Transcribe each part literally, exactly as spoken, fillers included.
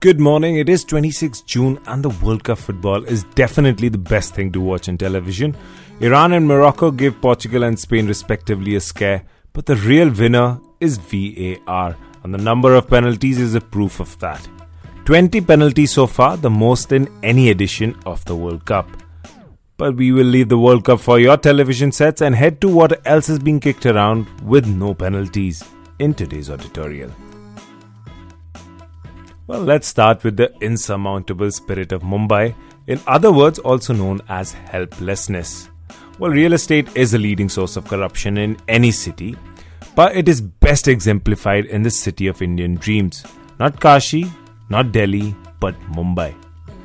Good morning, it is twenty-sixth of June and the World Cup football is definitely the best thing to watch on television. Iran and Morocco gave Portugal and Spain respectively a scare, but the real winner is V A R and the number of penalties is a proof of that. twenty penalties so far, the most in any edition of the World Cup. But we will leave the World Cup for your television sets and head to what else is being kicked around with no penalties in today's editorial. Well, let's start with the insurmountable spirit of Mumbai, in other words also known as helplessness. Well, real estate is a leading source of corruption in any city, but it is best exemplified in the city of Indian dreams. Not Kashi, not Delhi, but Mumbai.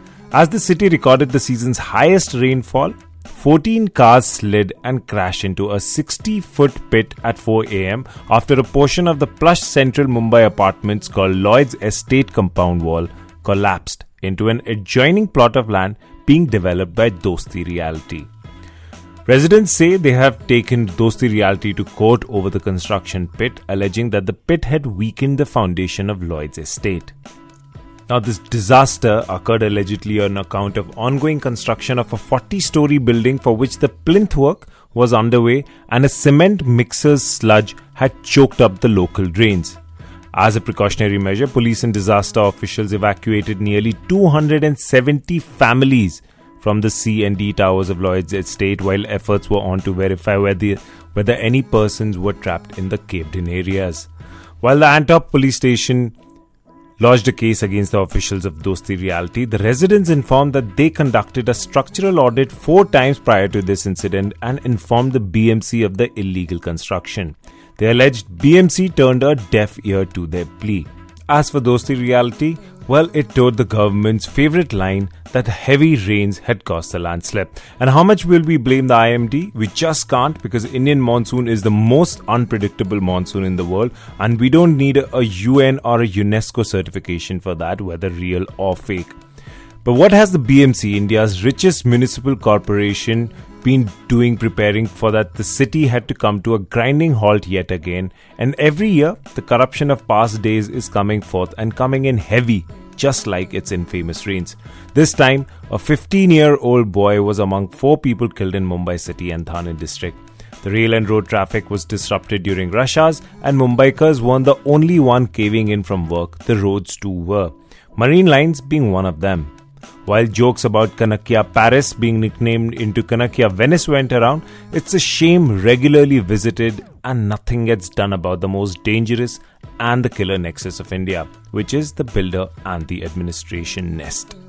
As the city recorded the season's highest rainfall, fourteen cars slid and crashed into a sixty-foot pit at four a.m. after a portion of the plush central Mumbai apartments called Lloyd's Estate compound wall collapsed into an adjoining plot of land being developed by Dosti Realty. Residents say they have taken Dosti Realty to court over the construction pit, alleging that the pit had weakened the foundation of Lloyd's Estate. Now, this disaster occurred allegedly on account of ongoing construction of a forty-story building for which the plinth work was underway and a cement mixer's sludge had choked up the local drains. As a precautionary measure, police and disaster officials evacuated nearly two hundred seventy families from the C and D towers of Lloyd's Estate while efforts were on to verify whether, whether any persons were trapped in the caved-in areas. While the Antop police station lodged a case against the officials of Dosti Realty, the residents informed that they conducted a structural audit four times prior to this incident and informed the B M C of the illegal construction. They alleged B M C turned a deaf ear to their plea. As for Dosti Realty, well, it told the government's favourite line that heavy rains had caused the landslip. And how much will we blame the I M D? We just can't, because Indian monsoon is the most unpredictable monsoon in the world and we don't need a U N or a UNESCO certification for that, whether real or fake. But what has the B M C, India's richest municipal corporation, been doing preparing for that the city had to come to a grinding halt yet again? And every year, the corruption of past days is coming forth and coming in heavy, just like its infamous rains. This time, a fifteen-year-old boy was among four people killed in Mumbai city and Thane district. The rail and road traffic was disrupted during rush hours and Mumbaikars weren't the only one caving in from work, the roads too were. Marine Lines being one of them. While jokes about Kanakya Paris being nicknamed into Kanakya Venice went around, it's a shame regularly visited and nothing gets done about the most dangerous and the killer nexus of India, which is the builder and the administration nest.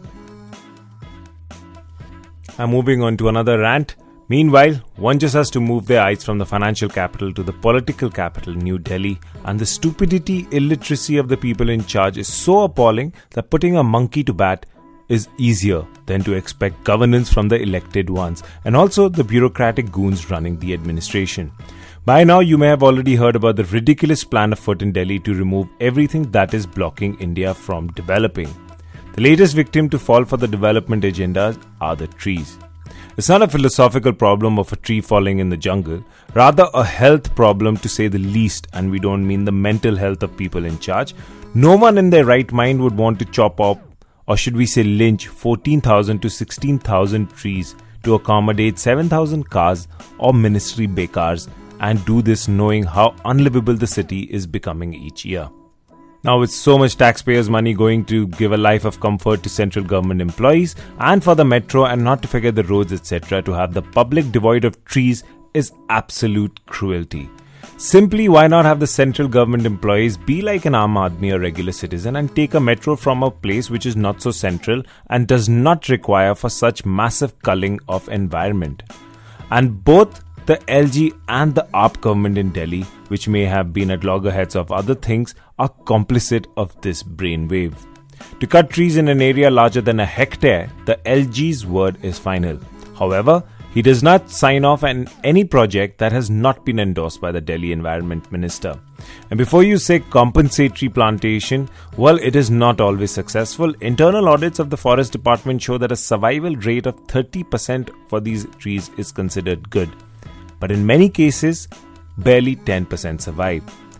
I'm moving on to another rant. Meanwhile, one just has to move their eyes from the financial capital to the political capital, New Delhi, and the stupidity, illiteracy of the people in charge is so appalling that putting a monkey to bat is easier than to expect governance from the elected ones and also the bureaucratic goons running the administration. By now, you may have already heard about the ridiculous plan afoot in Delhi to remove everything that is blocking India from developing. The latest victim to fall for the development agenda are the trees. It's not a philosophical problem of a tree falling in the jungle, rather a health problem to say the least, and we don't mean the mental health of people in charge. No one in their right mind would want to chop up, or should we say lynch, fourteen thousand to sixteen thousand trees to accommodate seven thousand cars or ministry bekars, and do this knowing how unlivable the city is becoming each year. Now, with so much taxpayers' money going to give a life of comfort to central government employees and for the metro and not to forget the roads et cetera, to have the public devoid of trees is absolute cruelty. Simply, why not have the central government employees be like an Aam Aadmi or regular citizen and take a metro from a place which is not so central and does not require for such massive culling of environment? And both the L G and the A P government in Delhi, which may have been at loggerheads of other things, are complicit of this brainwave. To cut trees in an area larger than a hectare, the L G's word is final. However, he does not sign off on any project that has not been endorsed by the Delhi Environment Minister. And before you say compensatory plantation, well, it is not always successful. Internal audits of the Forest Department show that a survival rate of thirty percent for these trees is considered good. But in many cases, barely ten percent survive.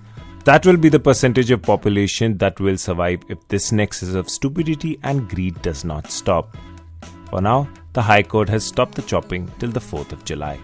that will be the percentage of population that will survive if this nexus of stupidity and greed does not stop. For now, the High Court has stopped the chopping till the fourth of July.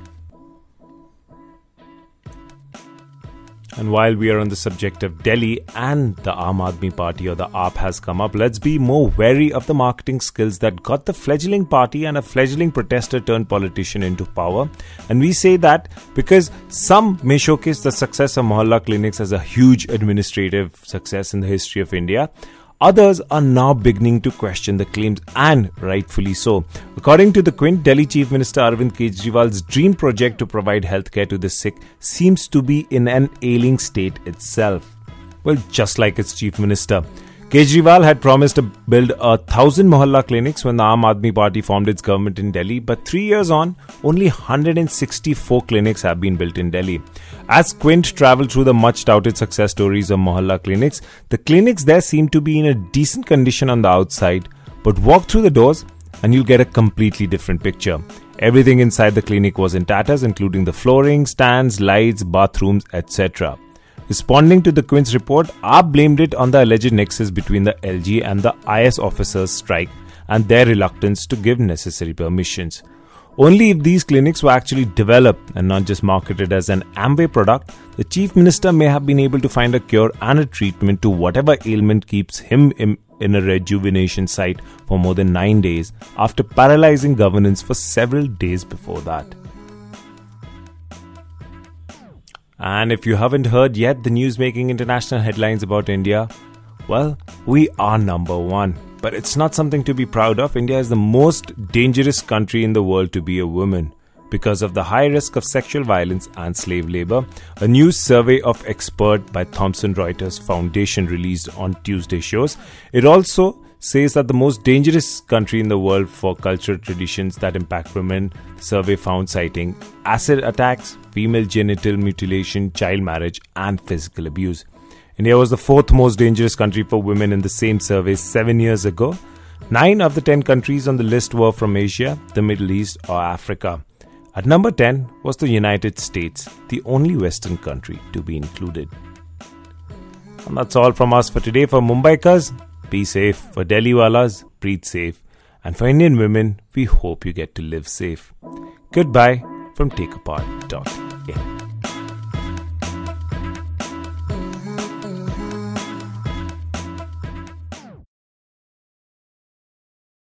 And while we are on the subject of Delhi and the Aam Aadmi Party or the A A P has come up, let's be more wary of the marketing skills that got the fledgling party and a fledgling protester turned politician into power. And we say that because some may showcase the success of Mohalla clinics as a huge administrative success in the history of India. Others are now beginning to question the claims, and rightfully so. According to the Quint, Delhi Chief Minister Arvind Kejriwal's dream project to provide healthcare to the sick seems to be in an ailing state itself. Well, just like its Chief Minister. Kejriwal had promised to build a thousand Mohalla clinics when the Aam Aadmi Party formed its government in Delhi, but three years on, only one hundred sixty-four clinics have been built in Delhi. As Quint travelled through the much-touted success stories of Mohalla clinics, the clinics there seem to be in a decent condition on the outside, but walk through the doors and you'll get a completely different picture. Everything inside the clinic was in tatters, including the flooring, stands, lights, bathrooms, et cetera. Responding to the Quint's report, A A P blamed it on the alleged nexus between the L G and the I S officers' strike and their reluctance to give necessary permissions. Only if these clinics were actually developed and not just marketed as an Amway product, the Chief Minister may have been able to find a cure and a treatment to whatever ailment keeps him in, in a rejuvenation site for more than nine days after paralyzing governance for several days before that. And if you haven't heard yet the news making international headlines about India, well, we are number one. But it's not something to be proud of. India is the most dangerous country in the world to be a woman because of the high risk of sexual violence and slave labor. A new survey of expert by Thomson Reuters Foundation released on Tuesday shows. It also says that the most dangerous country in the world for cultural traditions that impact women, the survey found citing acid attacks, female genital mutilation, child marriage and physical abuse. India was the fourth most dangerous country for women in the same survey seven years ago. Nine of the ten countries on the list were from Asia, the Middle East or Africa. At number ten was the United States, the only Western country to be included. And that's all from us for today. For Mumbaikas, be safe. For Delhiwalas, breathe safe. And for Indian women, we hope you get to live safe. Goodbye from take apart dot in.